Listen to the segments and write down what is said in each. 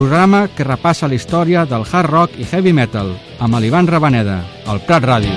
Programa que repassa la història del hard rock i heavy metal amb l'Ivan Rabaneda, al Prat Ràdio.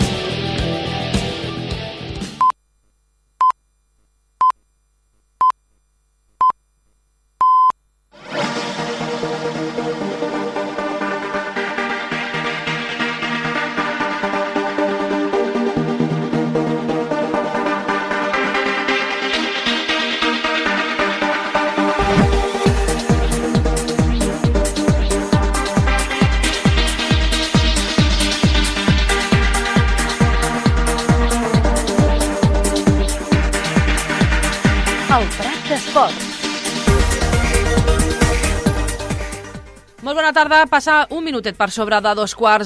Molt bona tarda. Passa un minutet per sobre de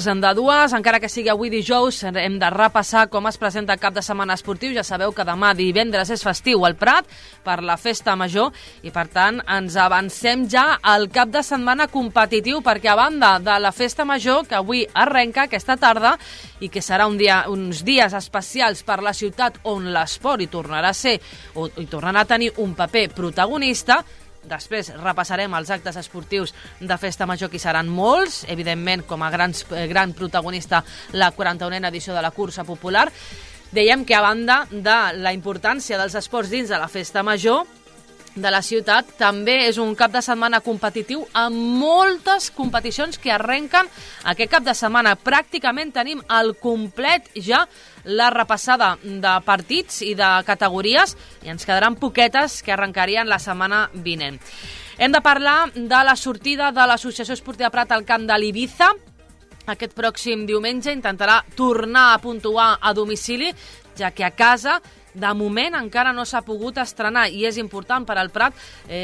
2:45. Encara que sigui avui dijous, hem de repassar com es presenta el cap de setmana esportiu. Ja sabeu que demà divendres és festiu al Prat per la festa major i, per tant, ens avancem ja al cap de setmana competitiu, perquè a banda de la festa major, que avui arrenca aquesta tarda i que serà uns dies especials per la ciutat on l'esport hi tornarà a ser o hi tornarà a tenir un paper protagonista. Després repassarem els actes esportius de Festa Major, que seran molts, evidentment com a gran protagonista la 41a edició de la cursa popular. Dèiem que a banda de la importància dels esports dins de la Festa Major de la ciutat, també és un cap de setmana competitiu amb moltes competicions que arrenquen aquest cap de setmana. Pràcticament tenim al complet ja la repassada de partits i de categories i ens quedaran poquetes que arrencarien la setmana vinent. Hem de parlar de la sortida de l'Associació Esportiva Prat al camp de l'Ibiza. Aquest pròxim diumenge intentarà tornar a puntuar a domicili, ja que a casa de moment encara no s'ha pogut estrenar i és important per al Prat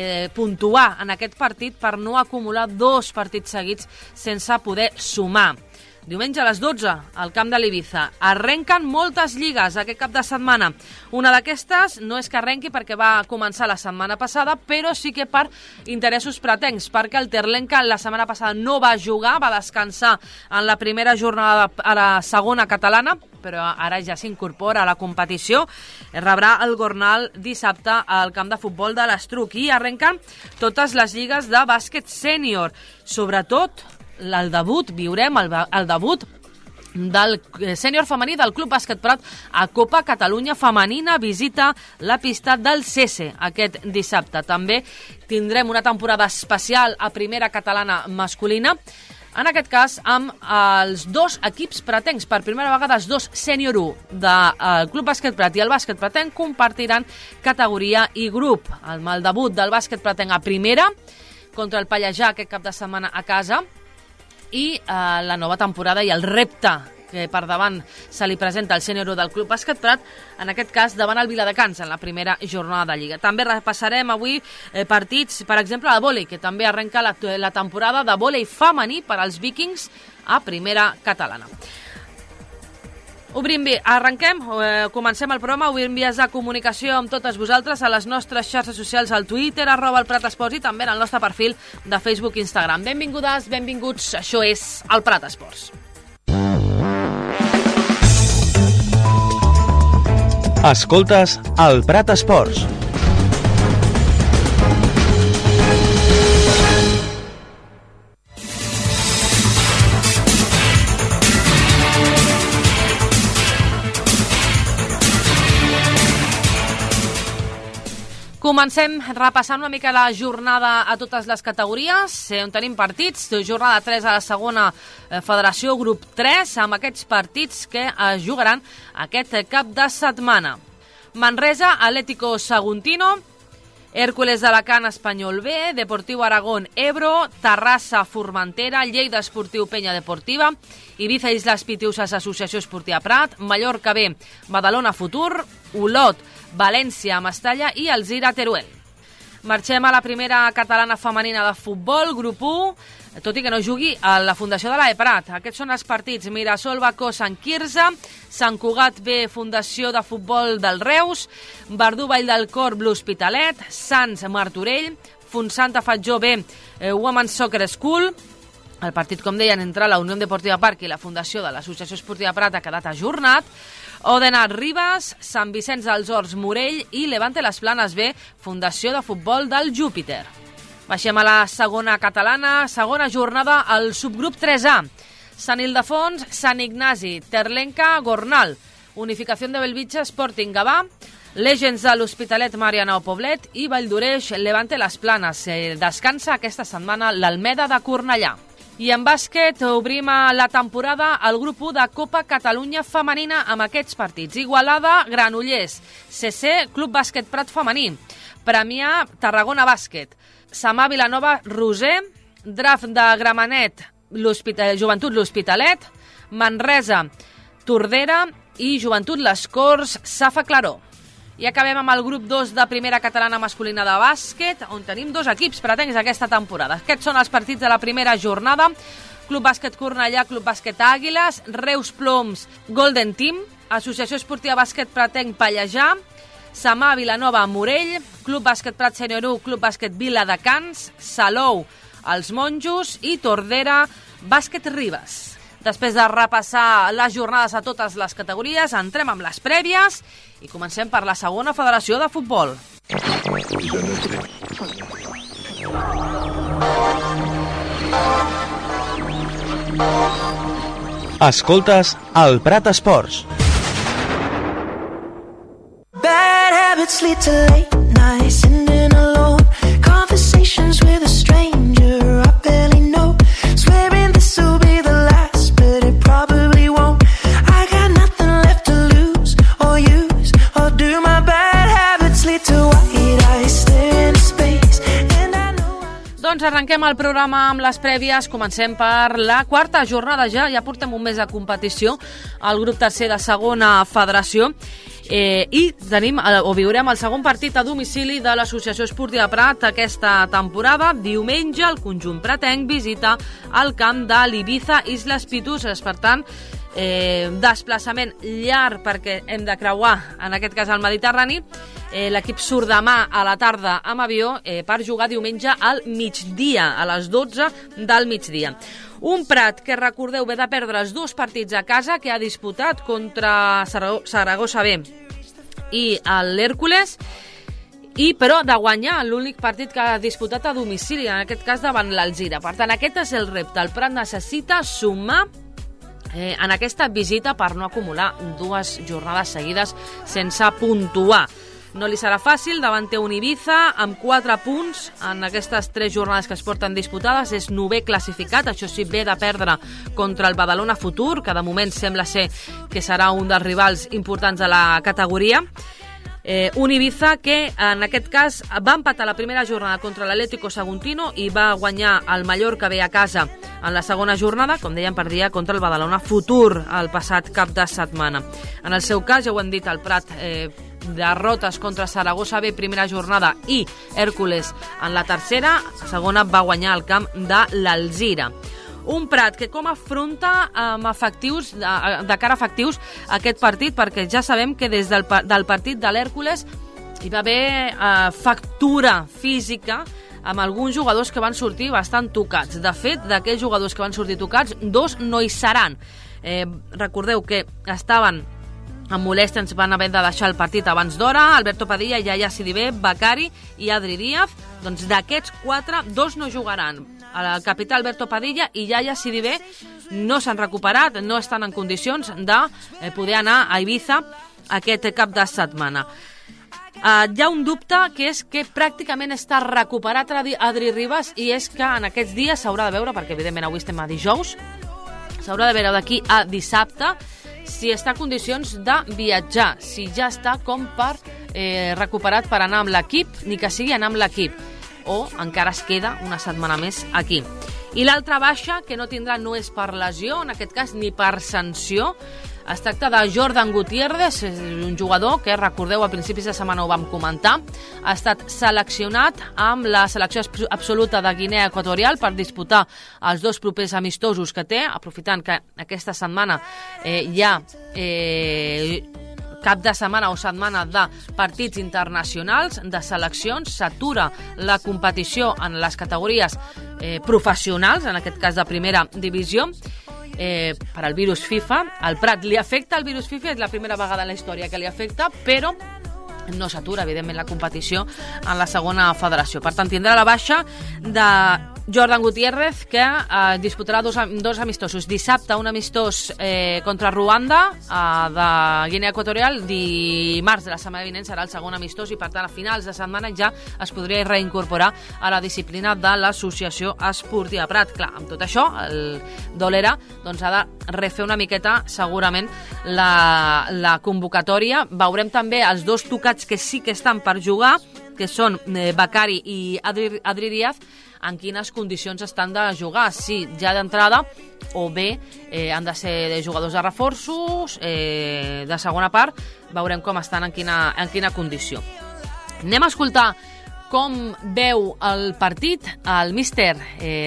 puntuar en aquest partit per no acumular 2 partits seguits sense poder sumar. Diumenge a les 12, al camp de l'Ibiza. Arrenquen moltes lligues aquest cap de setmana. Una d'aquestes no és que arrenqui perquè va començar la setmana passada, però sí que per interessos pratencs, perquè el Terlenca la setmana passada no va jugar, va descansar en la primera jornada a la segona catalana, però ara ja s'incorpora a la competició. Rebrà el Gornal dissabte al camp de futbol de l'Estruc i arrenquen totes les lligues de bàsquet sènior. Sobretot el debut, viurem el debut del sènior femení del Club Bàsquet Prat a Copa Catalunya Femenina. Visita la pista del CESE aquest dissabte. També tindrem una temporada especial a primera catalana masculina, en aquest cas amb els 2 equips pratencs. Per primera vegada els 2 sènior 1 del Club Bàsquet Prat i el Bàsquet Pratenc compartiran categoria i grup. El debut del Bàsquet Pratenc a primera contra el Pallejà aquest cap de setmana a casa, i la nova temporada i el repte que per davant se li presenta al sènior 1 del Club Bàsquet Prat, en aquest cas davant el Viladecans en la primera jornada de Lliga. També repassarem avui partits, per exemple, de vòlei, que també arrenca la temporada de vòlei femení per als Vikings a primera catalana. Arrenquem, comencem el programa. Obrim vies de comunicació amb totes vosaltres a les nostres xarxes socials, al Twitter, @elPratEsports, i també en el nostre perfil de Facebook i Instagram. Benvingudes, benvinguts, això és el Prat Esports. Escoltes el Prat Esports. Comencem repassant una mica la jornada a totes les categories, on tenim partits. Jornada 3 a la segona federació, grup 3, amb aquests partits que es jugaran aquest cap de setmana. Manresa, Atlético Saguntino, Hércules d'Alacant, Espanyol B, Deportiu Aragón, Ebro, Terrassa, Formentera, Lleida Esportiu, Penya Deportiva, Ibiza Islas Pitiusas, Associació Esportiva Prat, Mallorca B, Badalona Futur, Olot, València, Mestalla i Alzira, Teruel. Marxem a la primera catalana femenina de futbol, grup 1, tot i que no jugui a la Fundació de l'Eprat. Aquests són els partits: Mirasol, Bacó, Sant Quirze, Sant Cugat B, Fundació de Futbol del Reus, Verdú, Vall del Cor, Blu Hospitalet, Sants, Martorell, Fontsanta, Fatjó B, Women's Soccer School. El partit, com deien, entre la Unió Deportiva Parc i la Fundació de l'Associació Esportiva Prat ha quedat ajornat. Odenat, Ribes, Sant Vicenç dels Horts, Morell i Levante les Planes B, Fundació de Futbol del Júpiter. Baixem a la segona catalana, segona jornada al subgrup 3A. Sant Ildefons, Sant Ignasi, Terlenca, Gornal, Unificació de Bellvitge, Sporting Gavà, Legends de l'Hospitalet, Marianao Poblet i Valldoreix, Levante Les Planes. Descansa aquesta setmana l'Almeda de Cornellà. I en bàsquet obrim la temporada al grup 1 de Copa Catalunya Femenina amb aquests partits. Igualada, Granollers, CC, Club Bàsquet Prat Femení, Premià, Tarragona Bàsquet, Samà Vilanova, Roser, Draft de Gramenet, Joventut l'Hospitalet, Manresa, Tordera i Joventut Les Corts, Safa Claró. I acabem amb el grup 2 de primera catalana masculina de bàsquet, on tenim 2 equips pretencs aquesta temporada. Aquests són els partits de la primera jornada. Club Bàsquet Cornellà, Club Bàsquet Àguiles, Reus Ploms, Golden Team, Associació Esportiva Bàsquet Pretenc Pallejà, Samà Vilanova Morell, Club Bàsquet Prat Sènior 1, Club Bàsquet Viladecans, Salou, Els Monjos i Tordera Bàsquet Ribes. Després de repassar les jornades a totes les categories, entrem amb les prèvies i comencem per la segona federació de futbol. Escoltes el Prat Esports. Bad habits lead to late nights, sitting alone, conversations with a stranger I barely know, swearing this will be the last, but it probably won't. I got nothing left to lose or use, or do my bad habits lead to white eyes staring into space, and I know Doncs arrenquem el programa amb les prèvies. Comencem per la quarta jornada ja portem un mes de competició al grup tercer de segona federació. I tenim o viurem el segon partit a domicili de l'Associació Esportiva Prat aquesta temporada. Diumenge el conjunt pratenc visita el camp de l'Ibiza Islas Pituses. Per tant, desplaçament llarg perquè hem de creuar, en aquest cas el Mediterrani. L'equip surt demà a la tarda amb avió per jugar diumenge al migdia, a les 12 del migdia. Un Prat que, recordeu, ve de perdre els 2 partits a casa que ha disputat contra Saragossa B i l'Hèrcules, però de guanyar l'únic partit que ha disputat a domicili, en aquest cas davant l'Alzira. Per tant, aquest és el repte. El Prat necessita sumar en aquesta visita per no acumular 2 jornades seguides sense puntuar. No li serà fàcil, davant té un Ibiza amb 4 punts en aquestes 3 jornades que es porten disputades. És 9è classificat, això sí, ve de perdre contra el Badalona Futur, que de moment sembla ser que serà un dels rivals importants de la categoria. Un Ibiza que en aquest cas va empatar la primera jornada contra l'Atlético Saguntino i va guanyar el Mallorca B a casa en la segona jornada, com dèiem, perdia contra el Badalona Futur el passat cap de setmana. En el seu cas, ja ho hem dit, el Prat derrotes contra Saragossa B primera jornada i Hèrcules en la tercera, segona va guanyar el camp de l'Alzira. Un Prat que com afronta amb efectius, de cara a efectius aquest partit, perquè ja sabem que des del partit de l'Hèrcules hi va haver factura física amb alguns jugadors que van sortir bastant tocats. De fet, d'aquells jugadors que van sortir tocats, 2 no hi seran. Recordeu que estaven amb molèstia, ens van haver de deixar el partit abans d'hora, Alberto Padilla, Yaya Sidibé, Becari i Adri Díaz. Doncs d'aquests 4, 2 no jugaran. El capità Alberto Padilla i Yaya Sidibé no s'han recuperat, no estan en condicions de poder anar a Ibiza aquest cap de setmana. Hi ha un dubte, que és que pràcticament està recuperat Adri Ribas, i és que en aquests dies s'haurà de veure, perquè evidentment avui estem a dijous, s'haurà de veure d'aquí a dissabte si està en condicions de viatjar, si ja està com per recuperat per anar amb l'equip, ni que sigui anar amb l'equip, o encara es queda una setmana més aquí. I l'altra baixa que no tindrà no és per lesió, en aquest cas ni per sanció. Es tracta de Jordan Gutiérrez, un jugador que, recordeu, a principis de setmana ho vam comentar, ha estat seleccionat amb la selecció absoluta de Guinea Equatorial per disputar els 2 propers amistosos que té, aprofitant que aquesta setmana hi ha cap de setmana o setmana de partits internacionals, de seleccions, s'atura la competició en les categories professionals, en aquest cas de primera divisió, per al virus FIFA. Al Prat li afecta el virus FIFA, és la primera vegada en la història que li afecta, però no s'atura, evidentment, la competició en la segona federació. Per tant, tindrà la baixa de Jordan Gutiérrez, que disputarà dos amistosos. Dissabte, un amistós contra Ruanda, de Guinea Equatorial. Dimarts de la setmana vinent serà el segon amistós i, per tant, a finals de setmana ja es podria reincorporar a la disciplina de l'Associació Esportiva Prat. Clar, amb tot això, el Dolera doncs, ha de refer una miqueta, segurament, la convocatòria. Veurem també els dos tocats que sí que estan per jugar, que són Becari i Adri Díaz, en quines condicions estan de jugar, si ja d'entrada o bé han de ser jugadors de reforços, de segona part. Veurem com estan, en quina condició. Anem a escoltar com veu el partit el míster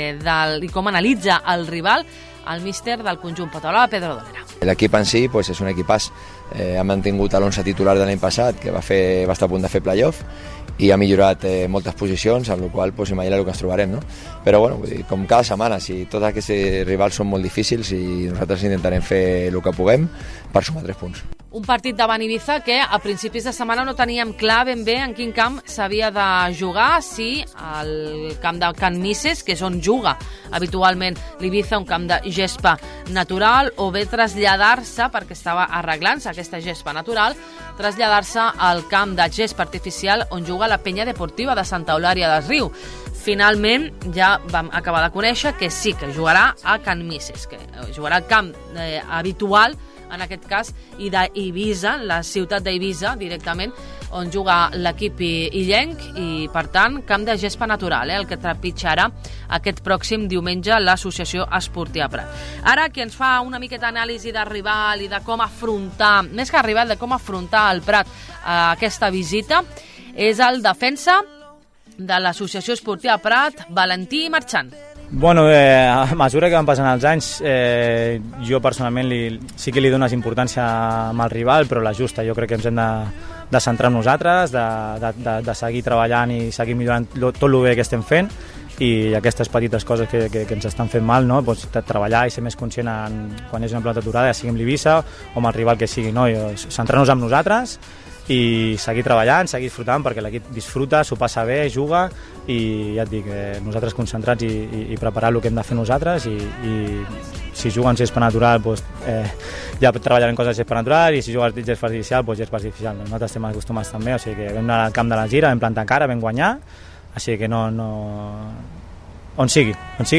i com analitza el rival el míster del conjunt Potablava, Pedro Dolera. L'equip en si pues, és un equipàs. Ha mantingut l'11 titular de l'any passat, que va estar a punt de fer playoff, i ha millorat moltes posicions, amb la qual cosa imagina el que ens trobarem, no? Però bueno, com cada setmana, si tots aquests rivals són molt difícils i nosaltres intentarem fer el que puguem per sumar 3 punts. Un partit davant Ibiza que a principis de setmana no teníem clar ben bé en quin camp s'havia de jugar, si al camp de Can Misses, que és on juga habitualment l'Ibiza, un camp de gespa natural, o bé traslladar-se, perquè estava arreglant-se aquesta gespa natural, traslladar-se al camp de gespa artificial on juga la Penya Deportiva de Santa Eulària des Riu. Finalment ja vam acabar de conèixer que sí, que jugarà a Can Misses, que jugarà al camp habitual, en aquest cas, i d'Eivissa, la ciutat d'Eivissa, directament, on juga l'equip illenc, i, per tant, camp de gespa natural, el que trepitjarà aquest pròxim diumenge l'Associació Esportiva Prat. Ara, qui ens fa una miqueta d'anàlisi de rival i de com afrontar, més que rival, de com afrontar el Prat aquesta visita, és el defensa de l'Associació Esportiva Prat, Valentí Marchant. Bueno, a mesura que van passant els anys, jo personalment sí que li dones importància al rival, però la justa. Jo crec que ens hem de centrar en nosaltres, de seguir treballant i seguir millorant tot el bé que estem fent, i aquestes petites coses que ens estan fent mal, no? Pues, treballar i ser més conscient quan és una pilota aturada, ja sigui amb l'Ibiza o amb el rival que sigui, no? Centrar-nos en nosaltres i seguir treballant, seguir disfrutant, perquè l'equip disfruta, s'ho passa bé, juga, i ja et dic, nosaltres concentrats i preparar el que hem de fer nosaltres, i si juguen gespa natural, pues, ja treballarem coses de gespa natural, i si juguen gespa artificial, pues gespa artificial. Nosaltres estem acostumats també, o sigui que vam anar al camp de la Gira, vam plantar cara, vam guanyar, així que no... on sigui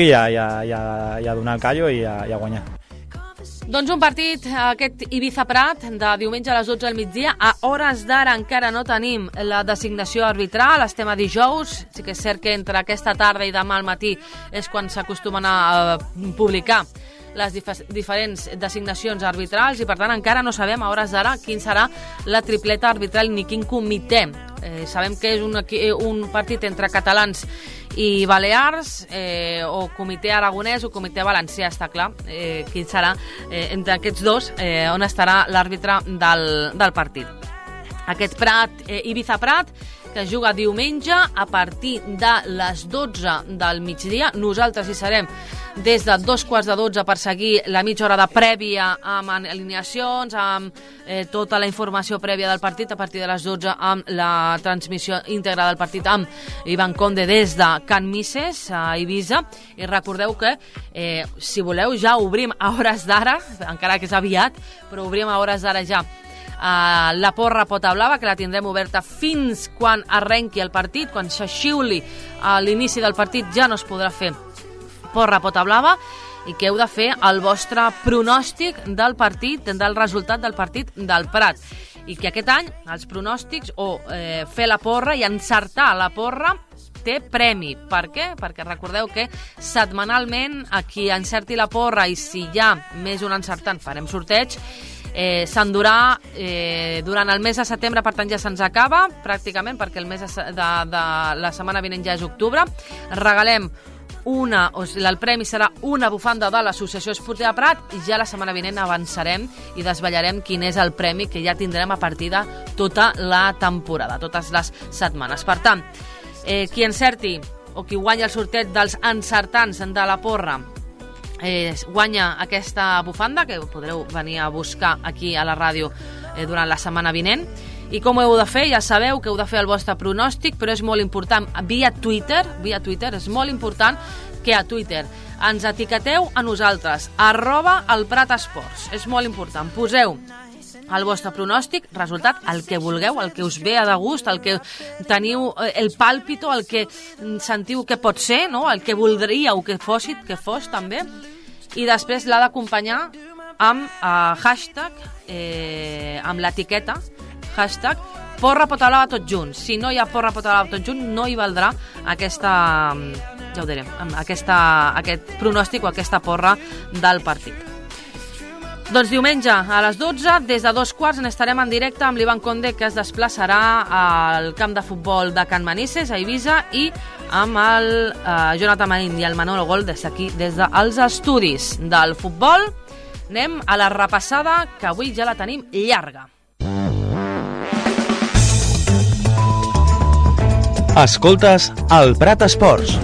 ja donar el callo i a guanyar. Doncs un partit, aquest Ibiza-Prat, de diumenge a les 12 del migdia. A hores d'ara encara no tenim la designació arbitral, estem a dijous. Sí que és cert que entre aquesta tarda i demà al matí és quan s'acostumen a publicar les diferents designacions arbitrals, i per tant encara no sabem a hores d'ara quin serà la tripleta arbitral ni quin comitè. Sabem que és un partit entre catalans i balears, o comitè aragonès o comitè valencià, està clar quin serà entre aquests dos on estarà l'àrbitre del partit. Aquest Ibiza-Prat, que es juga diumenge a partir de les 12 del migdia. Nosaltres hi serem des de 11:45 per seguir la mitja hora de prèvia amb alineacions, amb tota la informació prèvia del partit, a partir de les 12 amb la transmissió íntegra del partit amb Ivan Conde des de Can Misses a Eivissa. I recordeu que si voleu ja obrim a hores d'ara, encara que és aviat, però obrim a hores d'ara ja la porra Potablava, que la tindrem oberta fins quan arrenqui el partit. Quan s'axiuli a l'inici del partit ja no es podrà fer porra Potablava, i que heu de fer el vostre pronòstic del partit, del resultat del partit del Prat. I que aquest any els pronòstics o fer la porra i encertar la porra té premi. Per què? Perquè recordeu que setmanalment a qui encerti la porra, i si hi ha més d'un encertant farem sorteig, s'endurà durant el mes de setembre. Per tant ja se'ns acaba pràcticament, perquè el mes de la setmana vinent ja és octubre. Regalem el premi serà una bufanda de l'Associació Esportiva Prat, i ja la setmana vinent avançarem i desvetllarem quin és el premi que ja tindrem a partir de tota la temporada, totes les setmanes. Per tant, qui encerti o qui guanya el sorteig dels encertants de la porra guanya aquesta bufanda, que podreu venir a buscar aquí a la ràdio durant la setmana vinent. I com ho heu de fer? Ja sabeu que heu de fer el vostre pronòstic, però és molt important via Twitter, és molt important que a Twitter ens etiqueteu a nosaltres, @elpratasports. És molt important. Poseu el vostre pronòstic, resultat, el que vulgueu, el que us ve de gust, el que teniu, el pàlpito, el que sentiu que pot ser, no? El que voldríeu que fos també, i després l'ha d'acompanyar amb hashtag, amb l'etiqueta, hashtag porra Potalava tots junts. Si no hi ha porra Potalava tots junts, no hi valdrà aquesta, ja ho direm, aquest pronòstic o aquesta porra del partit. Doncs diumenge a les 12, des de 2:15, estarem en directe amb l'Ivan Conde, que es desplaçarà al camp de futbol de Can Manises, a Eivissa, i amb el Jonathan Marín i el Manolo Gol des d'aquí, des dels estudis del futbol. Anem a la repassada, que avui ja la tenim llarga. Escoltes el Prat Esports.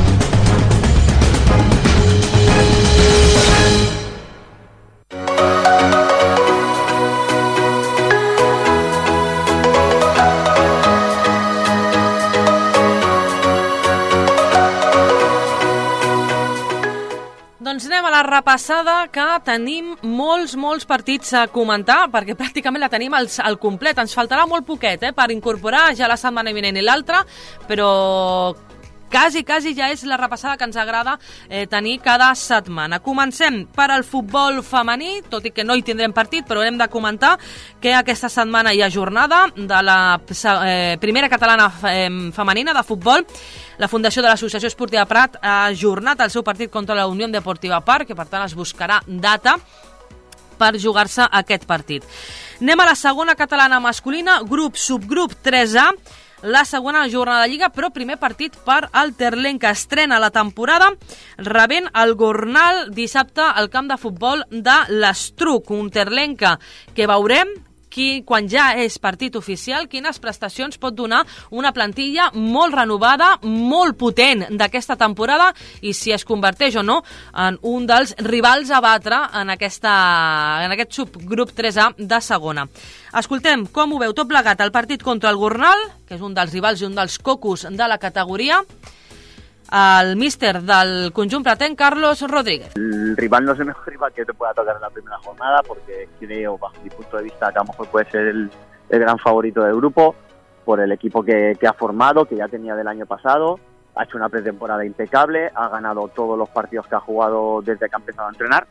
Doncs anem a la repassada, que tenim molts partits a comentar, perquè pràcticament la tenim al complet. Ens faltarà molt poquet per incorporar ja la setmana vinent i l'altra, però quasi ja és la repassada que ens agrada tenir cada setmana. Comencem per al futbol femení, tot i que no hi tindrem partit, però hem de comentar que aquesta setmana hi ha jornada de la primera catalana femenina de futbol. La Fundació de l'Associació Esportiva Prat ha ajornat el seu partit contra la Unió Deportiva Parc, que per tant es buscarà data per jugar-se aquest partit. Anem a la segona catalana masculina, subgrup 3A, la segona jornada de Lliga, però primer partit per al Terlenc, que estrena la temporada rebent el Gornal dissabte al camp de futbol de l'Estruc. Un Terlenc que veurem quan ja és partit oficial, quines prestacions pot donar una plantilla molt renovada, molt potent d'aquesta temporada, i si es converteix o no en un dels rivals a batre en aquest subgrup 3A de segona. Escoltem com ho veu tot plegat el partit contra el Gornal, que és un dels rivals i un dels cocos de la categoria, el míster del conjunt pratenc, Carlos Rodríguez. El rival no es el mejor rival que te pueda tocar en la primera jornada, porque creo, bajo mi punto de vista, que a lo mejor puede ser el gran favorito del grupo, por el equipo que ha formado, que ya tenía del año pasado, ha hecho una pretemporada impecable, ha ganado todos los partidos que ha jugado desde que ha empezado a entrenar,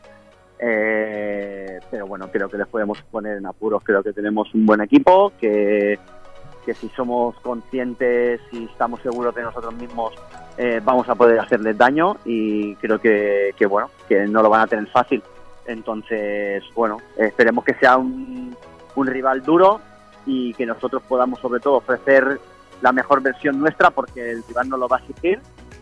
pero bueno, creo que les podemos poner en apuros. Creo que tenemos un buen equipo, que si somos conscientes y estamos seguros de nosotros mismos, vamos a poder hacerles daño, y creo que no lo van a tener fácil. Entonces, bueno, esperemos que sea un rival duro y que nosotros podamos sobre todo ofrecer la mejor versión nuestra, porque el rival nos lo va a exigir,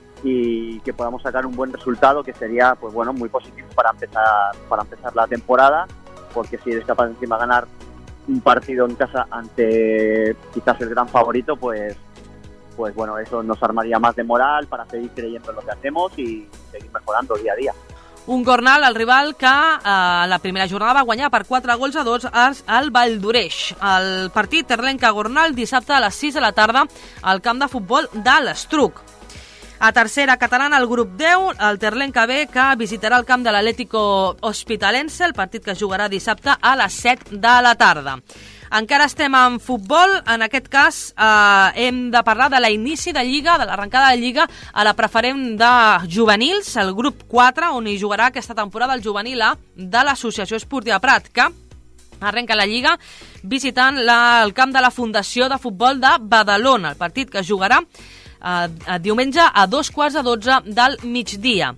y que podamos sacar un buen resultado, que sería pues bueno, muy positivo para empezar la temporada, porque si eres capaz de encima ganar un partido en casa ante quizás el gran favorito, pues bueno, eso nos armaría más de moral para seguir creyendo en lo que hacemos y seguir mejorando día a día. Un Gornal, el rival que la primera jornada va guanyar per 4-2 al Valldoreix. El partit Terlenca-Gornal dissabte a les 6 de la tarda al camp de futbol de l'Estruc. A tercera catalana, el grup 10, el Terlenca B, que visitarà el camp de l'Atlético Hospitalense, el partit que es jugarà dissabte a les 7 de la tarda. Encara estem en futbol, en aquest cas hem de parlar de l'inici de Lliga, de l'arrencada de Lliga a la preferent de juvenils, el grup 4, on hi jugarà aquesta temporada el juvenil A de l'Associació Esportiva Prat, que arrenca la Lliga visitant el camp de la Fundació de Futbol de Badalona, el partit que es jugarà diumenge a 2:15 del migdia.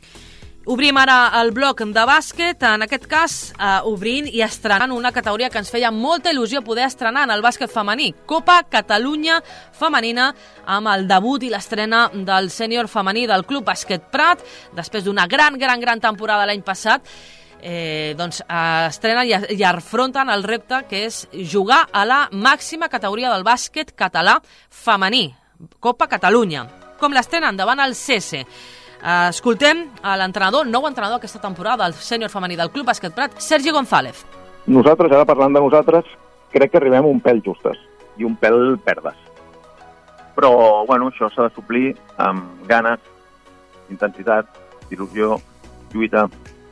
Obrim ara el bloc de bàsquet, en aquest cas obrint i estrenant una categoria que ens feia molta il·lusió poder estrenar en el bàsquet femení, Copa Catalunya Femenina, amb el debut i l'estrena del sènior femení del Club Bàsquet Prat, després d'una gran temporada l'any passat. Doncs estrenen i afronten el repte que és jugar a la màxima categoria del bàsquet català femení, Copa Catalunya. Com l'estrenen? Davant el CESE. Escoltem l'entrenador, nou entrenador aquesta temporada del sènior femení del Club Bàsquet Prat, Sergi González. Nosaltres, ara parlant de nosaltres, crec que arribem un pèl justes i un pèl perdes. Però, bueno, això s'ha de suplir amb ganes, intensitat, il·lusió, lluita,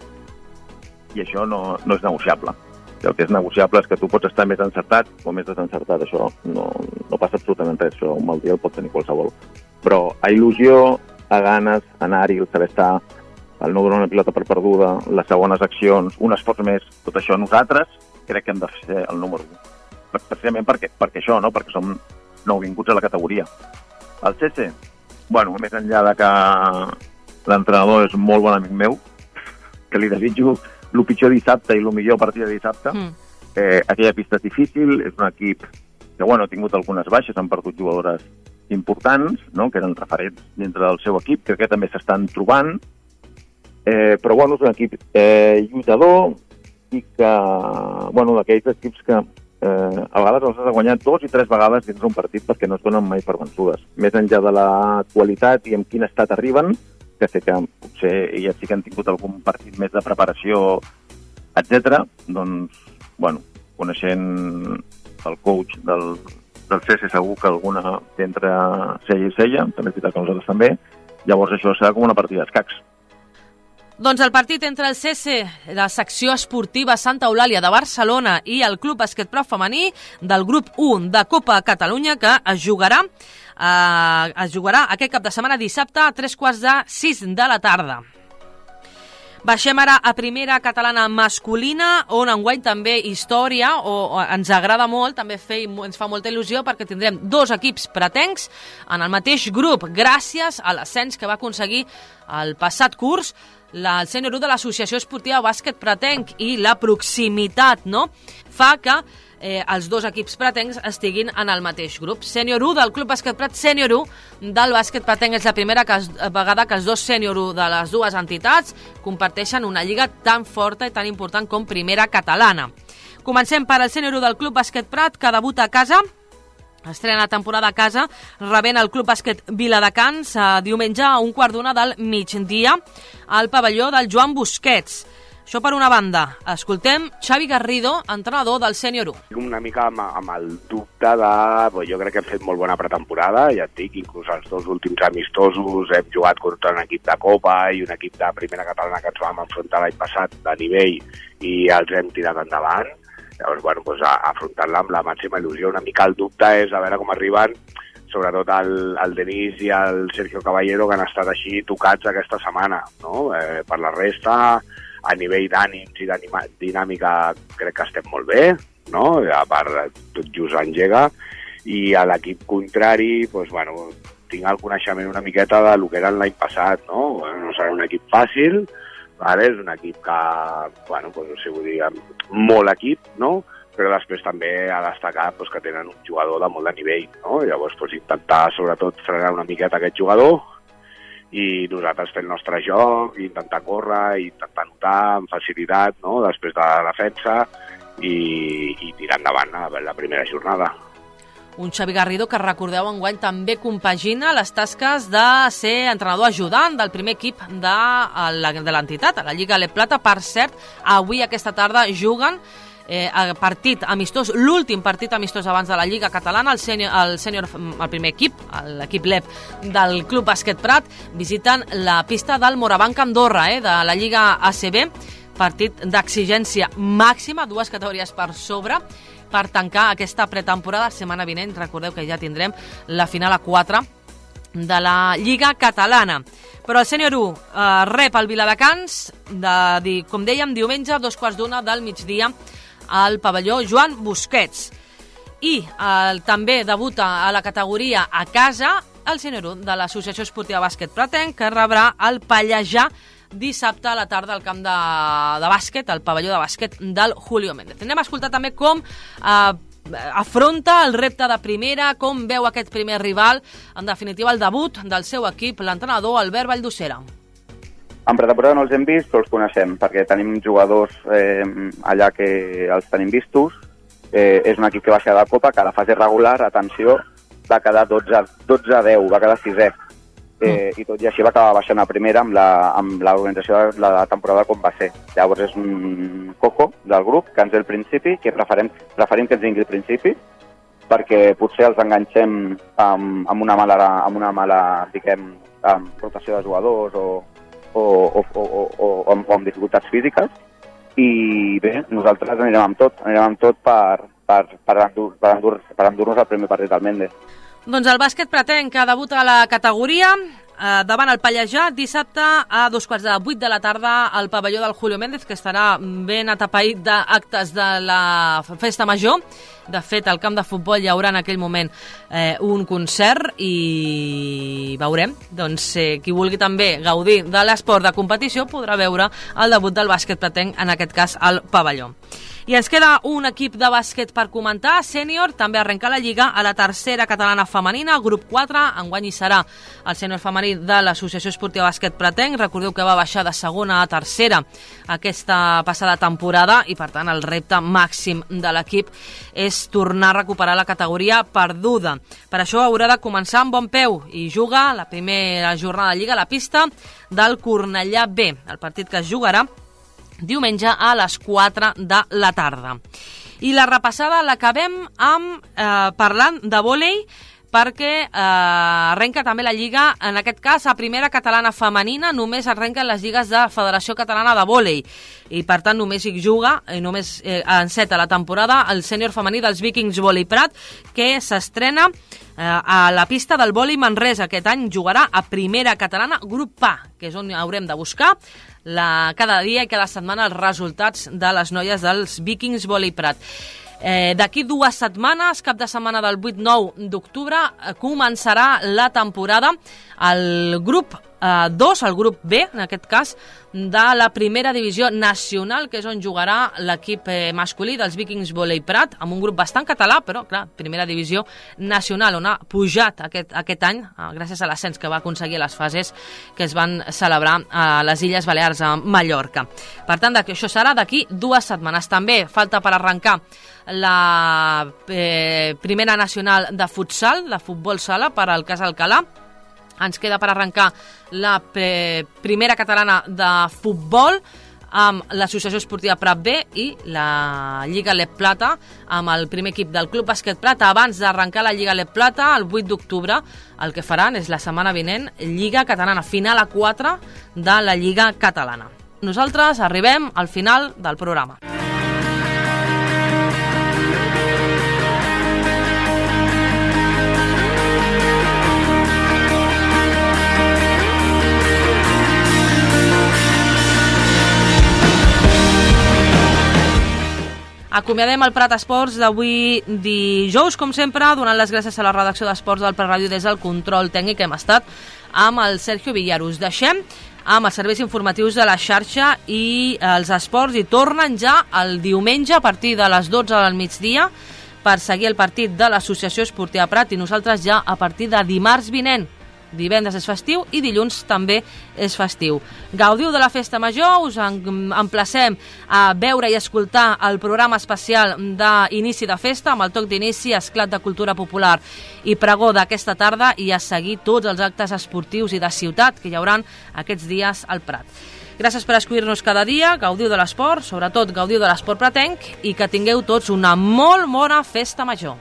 i això no és negociable. El que és negociable és que tu pots estar més encertat o més desencertat. Això no passa absolutament res, això un mal dia el pot tenir qualsevol. Però a il·lusió, a ganes, a anar-hi, el saber estar, el no donar una pilota per perduda, les segones accions, un esforç més, tot això nosaltres crec que hem de ser el número 1. Precisament perquè això, no? Perquè som nouvinguts a la categoria. El CC, bueno, més enllà de que l'entrenador és molt bon amic meu, que li desitjo el pitjor dissabte i el millor partit de dissabte. Aquella pista és difícil, és un equip que, bueno, ha tingut algunes baixes, han perdut jugadores importants, no?, que eren referents dintre del seu equip, crec que també s'estan trobant, però, bueno, és un equip lluitador i que, bueno, d'aquells equips que a vegades els has guanyat 2 i 3 vegades dins d'un partit perquè no es donen mai per vençudes. Més enllà de la qualitat i en quin estat arriben, que sé que potser ja sí que han tingut algun partit més de preparació, etc. Doncs, bueno, coneixent el coach del CC segur que alguna té entre cella i cella, també és veritat que nosaltres també, llavors això serà com una partida d'escacs. Doncs el partit entre el CC, la secció esportiva Santa Eulàlia de Barcelona, i el Club Bàsquet Prat femení del grup 1 de Copa Catalunya, que es jugarà aquest cap de setmana dissabte a 3:45 de la tarda. Baixem ara a primera catalana masculina, on enguany també història, o ens agrada molt, també ens fa molta il·lusió, perquè tindrem 2 equips pratencs en el mateix grup, gràcies a l'ascens que va aconseguir el passat curs el sènior 1 de l'Associació Esportiva Bàsquet Pratenc, i la proximitat, no?, fa que els 2 equips pratencs estiguin en el mateix grup. Sènior 1 del Club Bàsquet Prat, sènior 1 del Bàsquet Pratenc. És la primera vegada que els 2 sènior 1 de les dues entitats comparteixen una lliga tan forta i tan important com primera catalana. Comencem per al sènior 1 del Club Bàsquet Prat, que debuta a casa. Estrena temporada a casa, rebent el Club Bàsquet Viladecans diumenge a 1:15 del migdia al pavelló del Joan Busquets. Això per una banda. Escoltem Xavi Garrido, entrenador del sènior 1. Una mica amb el dubte de... Jo crec que hem fet molt bona pretemporada, ja et dic, inclús els 2 últims amistosos hem jugat contra un equip de Copa i un equip de primera catalana que ens vam enfrontar l'any passat de nivell i els hem tirat endavant. Llavors, bueno, doncs afrontant-la amb la màxima il·lusió. Una mica el dubte és a veure com arriben, sobretot el Denis i el Sergio Caballero, que han estat així tocats aquesta setmana, no? Per la resta, a nivell d'ànims i dinàmica, crec que estem molt bé, no? A part, tot just engega. I a l'equip contrari, doncs, bueno, tinc el coneixement una miqueta de lo que eren l'any passat, no? No serà un equip fàcil, vale? És un equip que, bueno, doncs, no sé, vull dir, molt equip, no? Però després també ha destacat doncs, que tenen un jugador de molt de nivell, no? Llavors, doncs, intentar, sobretot, frenar una miqueta aquest jugador i nosaltres fer el nostre joc, intentar córrer, intentar anotar amb facilitat, no? Després de la defensa i tirar endavant la primera jornada. Un Xavi Garrido que, recordeu, enguany també compagina les tasques de ser entrenador ajudant del primer equip de l'entitat, a la Lliga Le Plata. Per cert, avui aquesta tarda juguen partit amistós, l'últim partit amistós abans de la Lliga Catalana. El primer equip, l'equip LEP del Club Bàsquet Prat, visiten la pista del Morabanc Andorra, de la Lliga ACB, partit d'exigència màxima, 2 categories per sobre, per tancar aquesta pretemporada. Setmana vinent, recordeu que ja tindrem la final a 4 de la Lliga Catalana. Però el sènior 1 rep el Viladecans, com dèiem, diumenge, 2:15 del migdia, al pavelló Joan Busquets. I també debuta a la categoria a casa el sènior 1 de l'Associació Esportiva Bàsquet Pratenc, que rebrà el Pallejà dissabte a la tarda al camp de bàsquet, al pavelló de bàsquet del Julio Méndez. Anem a escoltar també com afronta el repte de primera, com veu aquest primer rival, en definitiva el debut del seu equip, l'entrenador Albert Valldosera. En pretemporada no els hem vist, però els coneixem, perquè tenim jugadors allà que els tenim vistos. És un equip que baixa de Copa, que a la fase regular, atenció, va quedar 12-10, va quedar 6è. i tot i així va acabar baixant a primera amb l'organització de la temporada com va ser. Llavors és un coco del grup que ens ve al principi, que preferim que ens vingui al principi, perquè potser els enganxem amb una mala diguem, rotació de jugadors o amb dificultats físiques. I bé, nosaltres anirem amb tot per endur-nos el primer partit al Mende. Doncs el bàsquet pretén que debuta a la categoria davant el Pallejà dissabte a 7:15 de la tarda al pavelló del Julio Méndez, que estarà ben atapeït d'actes de la festa major. De fet, al camp de futbol hi haurà en aquell moment un concert i veurem. Doncs qui vulgui també gaudir de l'esport de competició podrà veure el debut del bàsquet pretén, en aquest cas al pavelló. I ens queda un equip de bàsquet per comentar, sènior, també arrenca la Lliga a la tercera catalana femenina, grup 4, enguany hi serà el sènior femení de l'Associació Esportiva Bàsquet Pretenc. Recordeu que va baixar de segona a tercera aquesta passada temporada i, per tant, el repte màxim de l'equip és tornar a recuperar la categoria perduda. Per això haurà de començar amb bon peu i juga la primera jornada de Lliga a la pista del Cornellà B, el partit que es jugarà diumenge a les 4 de la tarda. I la repassada l'acabem amb parlant de vòlei, perquè arrenca també la Lliga, en aquest cas a primera catalana femenina, només arrenquen les lligues de Federació Catalana de Vòlei, i per tant només hi juga, només enceta la temporada, el sènior femení dels Vikings Vòlei Prat, que s'estrena a la pista del Vòlei Manresa. Aquest any jugarà a primera catalana grup A, que és on haurem de buscar cada dia i cada setmana els resultats de les noies dels Vikings Vòlei Prat. D'aquí 2 setmanes, cap de setmana del 8-9 d'octubre, començarà la temporada al grup 2, el grup B, en aquest cas, de la primera divisió nacional, que és on jugarà l'equip masculí dels Vikings Vòlei Prat, amb un grup bastant català, però, clar, primera divisió nacional, on ha pujat aquest any, gràcies a l'ascens que va aconseguir a les fases que es van celebrar a les Illes Balears, a Mallorca. Per tant, això serà d'aquí 2 setmanes. També falta per arrencar la primera nacional de futsal, de futbol sala, per al cas Alcalà. Ens queda per arrencar la primera catalana de futbol amb l'Associació Esportiva Prat B i la Lliga Lep Plata amb el primer equip del Club Bàsquet Prat. Abans d'arrencar la Lliga Lep Plata, el 8 d'octubre, el que faran és la setmana vinent Lliga Catalana, final a 4 de la Lliga Catalana. Nosaltres arribem al final del programa. Acomiadem el Prat Esports d'avui dijous, com sempre, donant les gràcies a la redacció d'Esports del Prat Ràdio des del control tècnic que hem estat amb el Sergio Villarus. Deixem amb els serveis informatius de la xarxa i els esports i tornen ja el diumenge a partir de les 12 del migdia per seguir el partit de l'Associació Esportiva Prat i nosaltres ja a partir de dimarts vinent. Divendres és festiu i dilluns també és festiu. Gaudiu de la festa major, us emplacem a veure i escoltar el programa especial d'inici de festa amb el toc d'inici, esclat de cultura popular i pregó d'aquesta tarda i a seguir tots els actes esportius i de ciutat que hi haurà aquests dies al Prat. Gràcies per escollir-nos cada dia, gaudiu de l'esport, sobretot gaudiu de l'esport pratenc i que tingueu tots una molt bona festa major.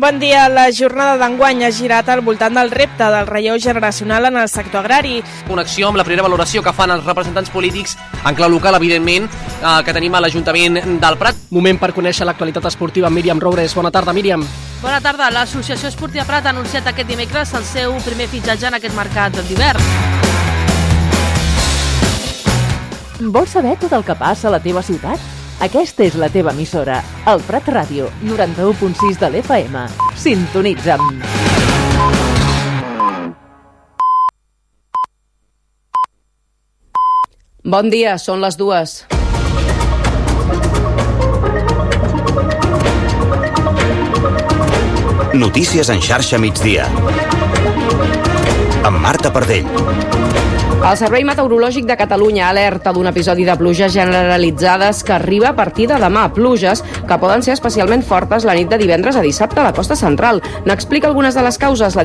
Bon dia. La jornada d'enguany ha girat al voltant del repte del relleu generacional en el sector agrari. Connexió amb la primera valoració que fan els representants polítics en clau local, evidentment, que tenim a l'Ajuntament del Prat. Moment per conèixer l'actualitat esportiva amb Míriam Roures. Bona tarda, Míriam. Bona tarda. L'Associació Esportiva Prat ha anunciat aquest dimecres el seu primer fitxatge en aquest mercat d'hivern. Vols saber tot el que passa a la teva ciutat? Aquesta és la teva emissora, el Prat Ràdio, 91.6 de l'FM. Sintonitza'm. Bon dia, són les 2. Notícies en xarxa migdia. Amb Marta Pardell. El Servei Meteorològic de Catalunya alerta d'un episodi de pluges generalitzades que arriba a partir de demà. Pluges que poden ser especialment fortes la nit de divendres a dissabte a la costa central. N'explica algunes de les causes la